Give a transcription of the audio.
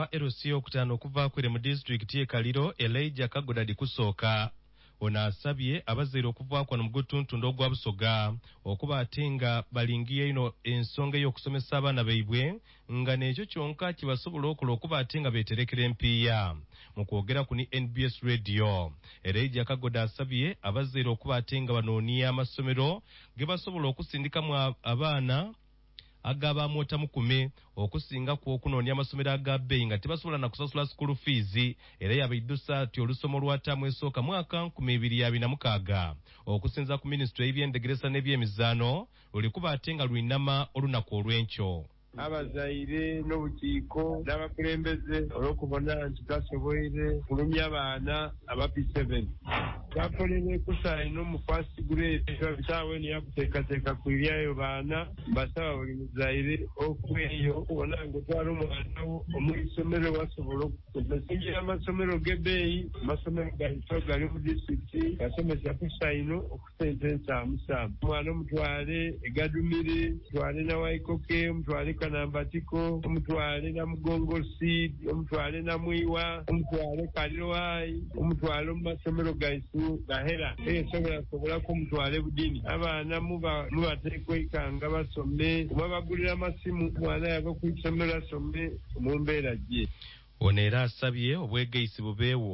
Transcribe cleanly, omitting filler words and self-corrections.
wa LC okutano okuva kwere mu district ye Kaliro Elijah Kagodadi kusooka ono asabye abazaire okuva kwano mu gutuntundo ogwa Busoga okuba atenga balingiye ino ensonga y'okusomesa abaana baibwe nga n'ekyo kyonka kibasobola okola okuba atenga beterekera empiya. Mu kwogera ku ni NBS Radio, Elijah Kagoda asabye abazaire okuba atenga banooniya amasomero ge basobola okusindikamu abaana agaba mwota mukume okusinga ku okunoonya amasomero agabbeeyi nga tebasobola na kusasula school fees era yabiddusa ati olusomo lwa ttaamu esooka mwaka 2026 okusinza ku ministry y'ebyendegeresa n'ebyemizaano lulikuba ate nga lulinama olunaku olw'enkyo. Abazaire n'obukiiko n'abakulembeze olw'okubona nti gasoboire kulumya abaana aba P7 bakolere kusayina mu first grade bitaawe niyakuteekateeka kwiryayo baana mbasaba buli muzaire okweyo okubona ng'otwala omwana wo omwisomero wasobola okusingira amasomero g'ebbeeyi amasomero gaiso gali mu disitulikiti gasomesa kusayino okusentensa amusaamu omwana omutwale egadumire mutwale na waikoke omutwale kanambatiko omutwale na mugongo seed omutwale na mwiwa omutwale kalirowayi omutwale mu masomero gaisu gahera sobola ko omutwale budini abaana mubateekwekanga basome mubagulira amasimu mwana yava ku isomero asome mu mbeera gye. Ono era asabye obwegeisi bubeewo